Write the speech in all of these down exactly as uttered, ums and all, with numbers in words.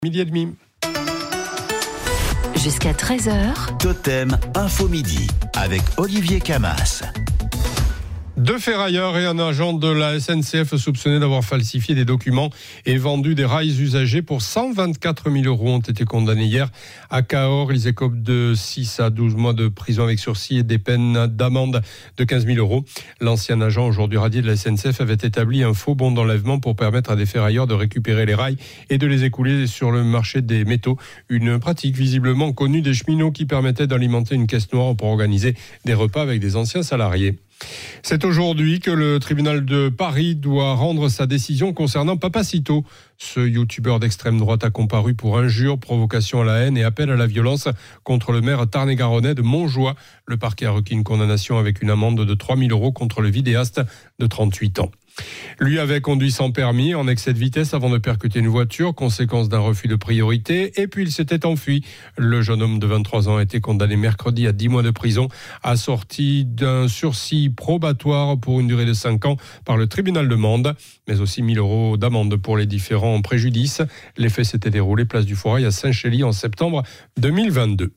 Midi et demi. Jusqu'à treize heures. Totem Info Midi avec Olivier Camas. Deux ferrailleurs et un agent de la S N C F soupçonnés d'avoir falsifié des documents et vendu des rails usagés pour cent vingt-quatre mille euros ont été condamnés hier à Cahors. Ils écopent de six à douze mois de prison avec sursis et des peines d'amende de quinze mille euros. L'ancien agent, aujourd'hui radié de la S N C F, avait établi un faux bon d'enlèvement pour permettre à des ferrailleurs de récupérer les rails et de les écouler sur le marché des métaux. Une pratique visiblement connue des cheminots qui permettait d'alimenter une caisse noire pour organiser des repas avec des anciens salariés. C'est aujourd'hui que le tribunal de Paris doit rendre sa décision concernant Papacito. Ce youtubeur d'extrême droite a comparu pour injure, provocation à la haine et appel à la violence contre le maire tarn-et-garonnais de Montjoie. Le parquet a requis une condamnation avec une amende de trois mille euros contre le vidéaste de trente-huit ans. Lui avait conduit sans permis, en excès de vitesse avant de percuter une voiture, conséquence d'un refus de priorité, et puis il s'était enfui. Le jeune homme de vingt-trois ans a été condamné mercredi à dix mois de prison, assorti d'un sursis probatoire pour une durée de cinq ans par le tribunal de Mende, mais aussi mille euros d'amende pour les différents préjudices. Les faits s'étaient déroulés place du Foirail à Saint-Chély en septembre deux mille vingt-deux.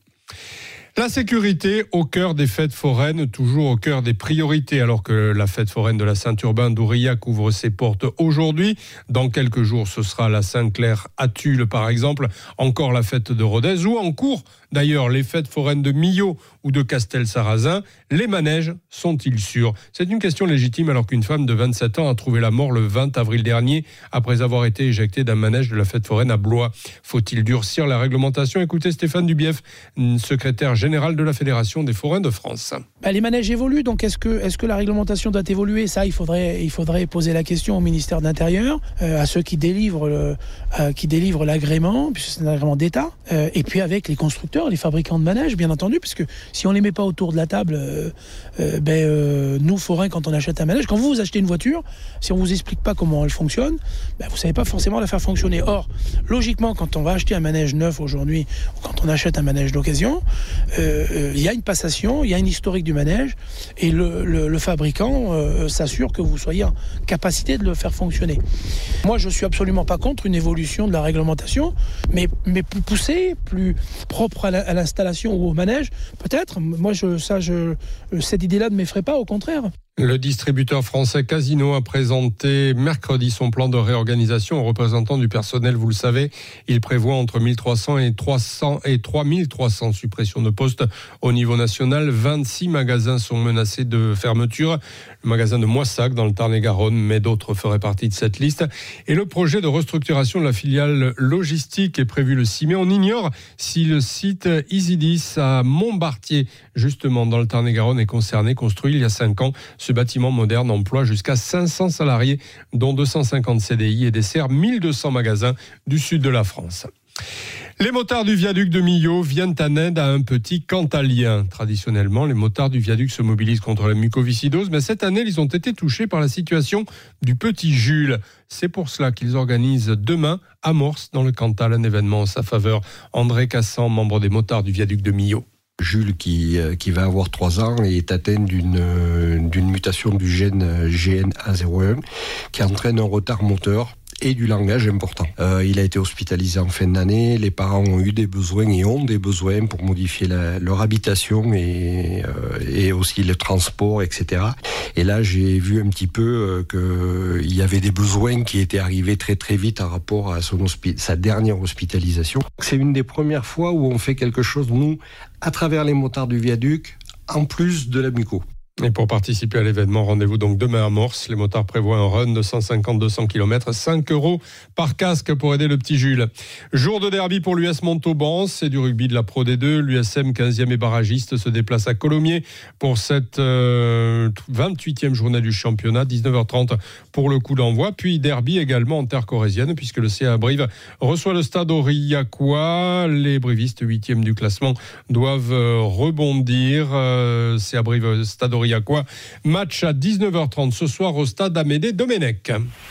La sécurité au cœur des fêtes foraines, toujours au cœur des priorités, alors que la fête foraine de la Saint-Urbain d'Aurillac ouvre ses portes aujourd'hui. Dans quelques jours, ce sera la Saint-Clair à Tulle, par exemple, encore la fête de Rodez, ou en cours, d'ailleurs, les fêtes foraines de Millau ou de Castel-Sarrazin. Les manèges sont-ils sûrs ? C'est une question légitime, alors qu'une femme de vingt-sept ans a trouvé la mort le vingt avril dernier, après avoir été éjectée d'un manège de la fête foraine à Blois. Faut-il durcir la réglementation ? Écoutez Stéphane Dubief, secrétaire général de la Fédération des forains de France. Bah, les manèges évoluent, donc est-ce que, est-ce que la réglementation doit évoluer ? Ça, il faudrait, il faudrait poser la question au ministère de l'Intérieur, euh, à ceux qui délivrent, le, euh, qui délivrent l'agrément, puisque c'est un agrément d'État, euh, et puis avec les constructeurs, les fabricants de manèges, bien entendu, puisque si on ne les met pas autour de la table, euh, euh, ben, euh, nous, forains, quand on achète un manège, quand vous, vous achetez une voiture, si on ne vous explique pas comment elle fonctionne, ben, vous ne savez pas forcément la faire fonctionner. Or, logiquement, quand on va acheter un manège neuf aujourd'hui, ou quand on achète un manège d'occasion, il euh, y a une passation, il y a une historique du manège et le, le, le fabricant euh, s'assure que vous soyez en capacité de le faire fonctionner. Moi, je ne suis absolument pas contre une évolution de la réglementation, mais, mais plus poussée, plus propre à, la, à l'installation ou au manège, peut-être. Moi, je, ça, je, cette idée-là ne m'effraie pas, au contraire. Le distributeur français Casino a présenté mercredi son plan de réorganisation aux représentants du personnel. Vous le savez, il prévoit entre mille trois cents et trois cents et trois mille trois cents suppressions de postes au niveau national. vingt-six magasins sont menacés de fermeture. Le magasin de Moissac dans le Tarn-et-Garonne, mais d'autres feraient partie de cette liste. Et le projet de restructuration de la filiale logistique est prévu le six mai. On ignore si le site Isidis à Montbartier, justement dans le Tarn-et-Garonne, est concerné, construit il y a cinq ans. Ce bâtiment moderne emploie jusqu'à cinq cents salariés, dont deux cent cinquante C D I et dessert mille deux cents magasins du sud de la France. Les motards du viaduc de Millau viennent en aide à un petit Cantalien. Traditionnellement, les motards du viaduc se mobilisent contre la mucoviscidose, mais cette année, ils ont été touchés par la situation du petit Jules. C'est pour cela qu'ils organisent demain à Morse, dans le Cantal, un événement en sa faveur. André Cassan, membre des motards du viaduc de Millau. Jules, qui, qui va avoir trois ans, est atteint d'une, d'une mutation du gène G N A zéro un qui entraîne un retard moteur et du langage important. Euh, il a été hospitalisé en fin d'année, les parents ont eu des besoins et ont des besoins pour modifier la, leur habitation et, euh, et aussi le transport, et cetera. Et là, j'ai vu un petit peu euh, qu'il y avait des besoins qui étaient arrivés très très vite en rapport à son hospi- sa dernière hospitalisation. C'est une des premières fois où on fait quelque chose, nous, à travers les motards du viaduc, en plus de la muco. Et pour participer à l'événement, rendez-vous donc demain à Morse. Les motards prévoient un run de cent cinquante à deux cents kilomètres, cinq euros par casque pour aider le petit Jules. Jour de derby pour l'U S Montauban, c'est du rugby de la Pro D deux. L'U S M quinzième et barragiste se déplace à Colomiers pour cette euh, vingt-huitième journée du championnat, dix-neuf heures trente pour le coup d'envoi. Puis derby également en terre corrézienne, puisque le C A Brive reçoit le stade aurillacois. Les brivistes huitièmes du classement doivent euh, rebondir. Euh, C A Brive, stade aurillacois. Match à dix-neuf heures trente ce soir au stade Amédée Domenech.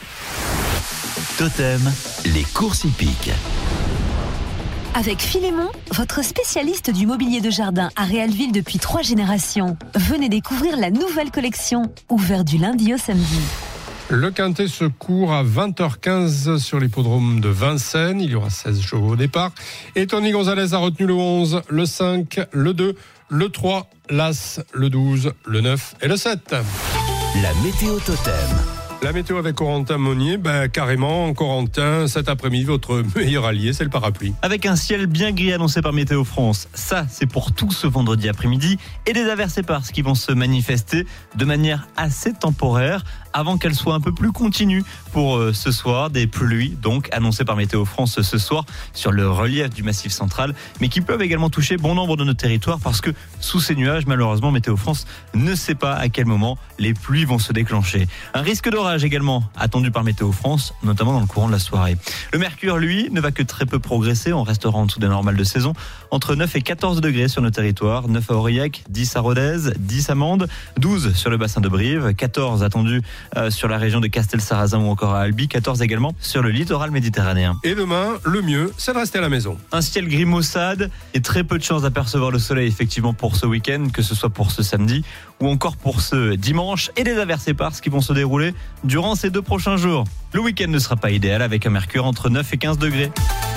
Totem, les courses hippiques. Avec Philémon, votre spécialiste du mobilier de jardin à Réalville depuis trois générations. Venez découvrir la nouvelle collection, ouverte du lundi au samedi. Le Quintet se court à vingt heures quinze sur l'hippodrome de Vincennes. Il y aura seize chevaux au départ. Et Tony Gonzalez a retenu le onze, le cinq, le deux, le trois, l'As, le douze, le neuf et le sept. La météo totem. La météo avec Corentin Monnier, ben carrément, Corentin, cet après-midi, votre meilleur allié, c'est le parapluie. Avec un ciel bien gris annoncé par Météo France. Ça, c'est pour tout ce vendredi après-midi. Et des averses éparses qui vont se manifester de manière assez temporaire avant qu'elles soient un peu plus continues pour euh, ce soir. Des pluies, donc, annoncées par Météo France ce soir sur le relief du Massif central, mais qui peuvent également toucher bon nombre de nos territoires parce que sous ces nuages, malheureusement, Météo France ne sait pas à quel moment les pluies vont se déclencher. Un risque d'orage également attendu par Météo France, notamment dans le courant de la soirée. Le mercure, lui, ne va que très peu progresser. On restera en dessous des normales de saison. Entre neuf et quatorze degrés sur nos territoires. neuf à Aurillac, dix à Rodez, dix à Mende, douze sur le bassin de Brive, quatorze attendus euh, sur la région de Castelsarrasin ou encore à Albi, quatorze également sur le littoral méditerranéen. Et demain, le mieux, c'est de rester à la maison. Un ciel gris maussade et très peu de chances d'apercevoir le soleil effectivement pour ce week-end, que ce soit pour ce samedi ou encore pour ce dimanche, et des averses éparses qui vont se dérouler durant ces deux prochains jours. Le week-end ne sera pas idéal avec un mercure entre neuf et quinze degrés.